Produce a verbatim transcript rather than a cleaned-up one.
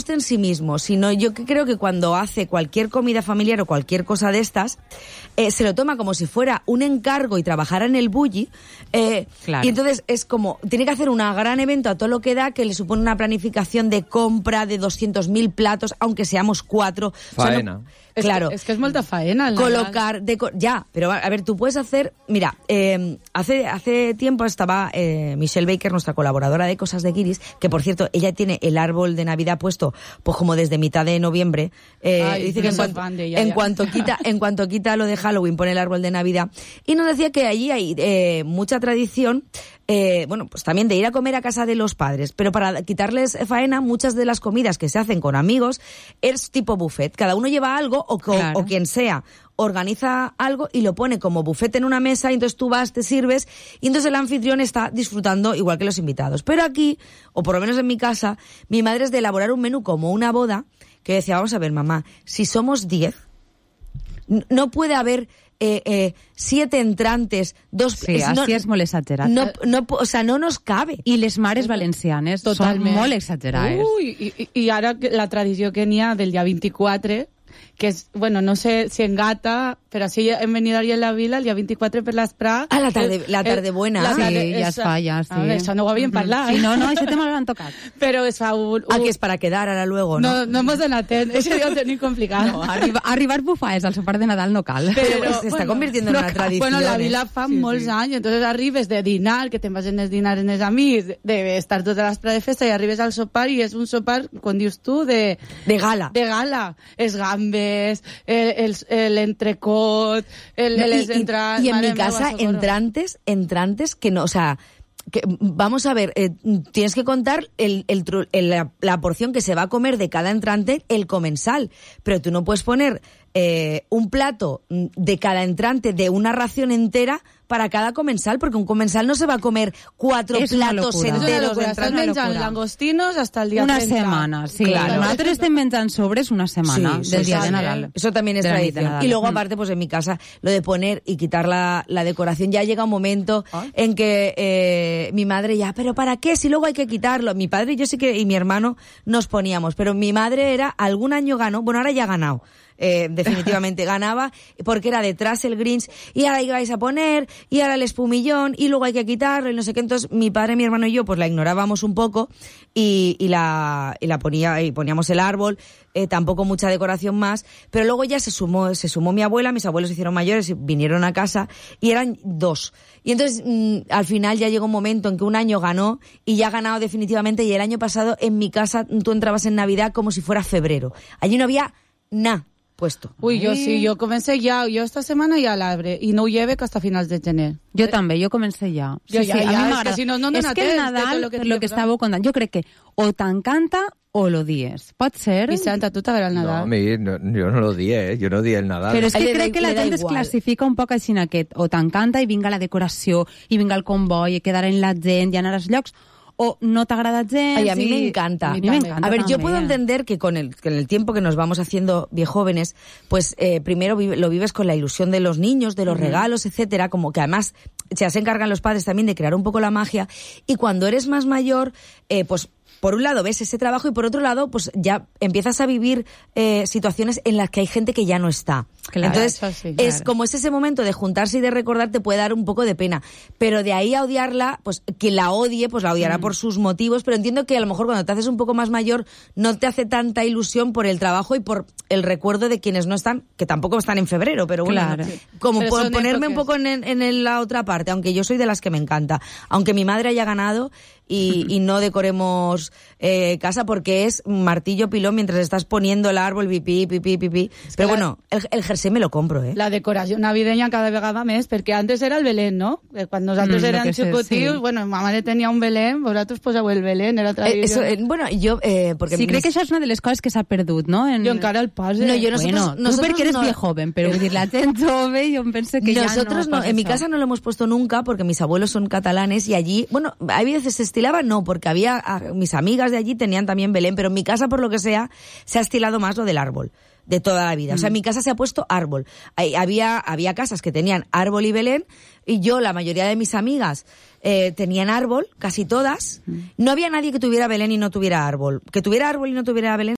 guste en sí mismo, sino yo creo que cuando hace cualquier comida familiar o cualquier cosa de estas, eh, se lo toma como si fuera un encargo y trabajara en el bulli, eh, claro. y entonces es como, tiene que hacer un gran evento a todo lo que da, que le supone una planificación de compra de doscientos mil platos, aunque seamos cuatro. Faena. O sea, no, Es claro. Que, es que es molta faena. El Colocar, deco- ya, pero a ver, tú puedes hacer, mira, eh, hace hace tiempo estaba eh, Michelle Baker, nuestra colaboradora de Cosas de Guiris, que por cierto, ella tiene el árbol de Navidad puesto, pues como desde mitad de noviembre. Eh, Ay, dice que en, soy cuanto, fan de ella, en ya. cuanto quita, en cuanto quita lo de Halloween, pone el árbol de Navidad. Y nos decía que allí hay eh, mucha tradición. Eh, bueno, pues también de ir a comer a casa de los padres, pero para quitarles faena, muchas de las comidas que se hacen con amigos es tipo buffet. Cada uno lleva algo o, Claro. o quien sea organiza algo y lo pone como buffet en una mesa y entonces tú vas, te sirves y entonces el anfitrión está disfrutando igual que los invitados. Pero aquí, o por lo menos en mi casa, mi madre es de elaborar un menú como una boda que decía, vamos a ver mamá, si somos diez, no puede haber eh, eh, siete entrantes, dos... Sí, es, així no, és molt exagerat. no, no, o sea, no nos cabe. I les mares valencianes Totalment. són molt exagerades. Ui, i, i, i ara que la tradició que n'hi ha del dia vint-i-quatre, que és, bueno, no sé si en Gata, però sí hem venit ahir a la vila el dia vint-i-quatre per l'esprà. Ah, la tarde, la tarde buena. la tarde- Sí, ja es fa, ja, sí. A veure, això no ho havíem parlat. Sí, no, no, això tema l'han tocat. Però es fa un... un... Ah, que es para quedar ahora luego, ¿no? No, no hemos anat, eh? Això ja ho tenim complicat. No, arriba, arribar bufades al sopar de Nadal no cal. Pero pues, se está convirtiendo en no una cal. tradición, Bueno, la ¿eh? vila fa Sí, molts sí. anys, entonces arribes de dinar, que te'n vas en els dinars en els amics, d'estar tota l'esprà de festa, i arribes al sopar i és un sopar, quan dius tu, de... De gala. De gala. Els gambes, l'entrecot, el, el, No, les y, y- entradas... y en madre mi meva, casa, socorro. entrantes, entrantes que no, o sea, que, vamos a ver, eh, tienes que contar el, el, tru- el- la, la porción que se va a comer de cada entrante, el comensal, pero tú no puedes poner eh, un plato de cada entrante de una ración entera para cada comensal, porque un comensal no se va a comer cuatro Es una platos locura. És una enteros locura. de Estàs entrante. menjant langostinos hasta el dia Una trenta. setmana, sí. Claro. Nosaltres estem menjant sobres una setmana Sí, del sí, dia sí. de Nadal. Eso también es De la nit de tradición. Nadal. Y luego, Mm. aparte, pues en mi casa, lo de poner y quitar la, la decoración, ya llega un momento Ay. en que eh, mi madre ya, ¿pero para qué? Si luego hay que quitarlo. Mi padre y yo sí que, y mi hermano nos poníamos, pero mi madre era, algún año ganó, bueno, ahora ya ha ganado. Eh, definitivamente ganaba porque era detrás el Grinch y ahora ibais a poner y ahora el espumillón y luego hay que quitarlo y no sé qué. Entonces mi padre, mi hermano y yo pues la ignorábamos un poco y, y la y la ponía y poníamos el árbol, eh, tampoco mucha decoración más, pero luego ya se sumó se sumó mi abuela, mis abuelos se hicieron mayores y vinieron a casa y eran dos y entonces mm, al final ya llegó un momento en que un año ganó y ya ha ganado definitivamente y el año pasado en mi casa tú entrabas en Navidad como si fuera febrero, allí no había nada puesto. Ui, jo sí, jo comencé ja, jo esta setmana ja a l'arbre, i no ho lleve que hasta finals de gener. Jo també, jo comencé ja. Jo ja, ja, a mi és que m'agrada. si no, no és dona que el temps de Nadal, tot lo que per lo que tinc que estàveu contant, jo crec que o t'encanta o l'odies. Pot ser? Vicenta, tu t'agrada el No, Nadal? a mí, no, yo no lo odié, ¿eh? Yo no odié el Nadal. Però és A que ell li crec da- que la li da gent es igual. classifica un poc així en aquest. O t'encanta i vinga la decoració, i vinga el comboi, i quedar en la gent, i anar als llocs, o no t'agrada gens. Ay, a mí y- me encanta. A mí me encanta A ver, yo también. puedo entender que con el, con el tiempo que nos vamos haciendo viejóvenes, pues eh, primero vive- lo vives con la ilusión de los niños, de los regalos, etcétera, como que además se se encargan los padres también de crear un poco la magia. Y cuando eres más mayor, eh, pues por un lado ves ese trabajo y por otro lado pues ya empiezas a vivir eh, situaciones en las que hay gente que ya no está. Claro, Entonces eso sí, es claro. como es ese momento de juntarse y de recordar, te puede dar un poco de pena, pero de ahí a odiarla, pues quien la odie pues la odiará por sus motivos, pero entiendo que a lo mejor cuando te haces un poco más mayor no te hace tanta ilusión por el trabajo y por el recuerdo de quienes no están, que tampoco están en febrero, pero bueno, Claro. no- como Pero por son ponerme un épocas. poco en, en, en la otra parte, aunque yo soy de las que me encanta, aunque mi madre haya ganado y, y no decoremos eh, casa porque es martillo pilón mientras estás poniendo el árbol, pipí, pipí, pipí, pero la- bueno, el, el jersey me lo compro, ¿eh? La decoració navideña cada vegada més, perquè antes era el Belén, no? Eh, Quan nosaltres Mm, lo érem que sé, xicotils, sí. bueno, ma mare tenia un Belén, vosaltres poseu el Belén, era Eh, tradició. eso, eh, bueno, yo, eh, porque Sí, crec mis- que això és una de les coses que s'ha perdut, no? En... Jo encara el pas, eh? No, jo no- Bueno, Nosotros- tú nosotros porque eres no- viejo joven, pero decir, la gent jove, yo pensé que Nosotros ya no, no. en mi pasa casa no lo hemos puesto nunca porque mis abuelos son catalanes y allí, bueno, hay veces se estilaba, no, porque había, a- mis amigas de allí tenían también Belén, pero en mi casa, por lo que sea, se ha estilado más lo del árbol de toda la vida. O sea, en mi casa se ha puesto árbol. Hay- había, había casas que tenían árbol y Belén y yo, la mayoría de mis amigas, eh, tenían árbol, casi todas. No había nadie que tuviera Belén y no tuviera árbol. Que tuviera árbol y no tuviera Belén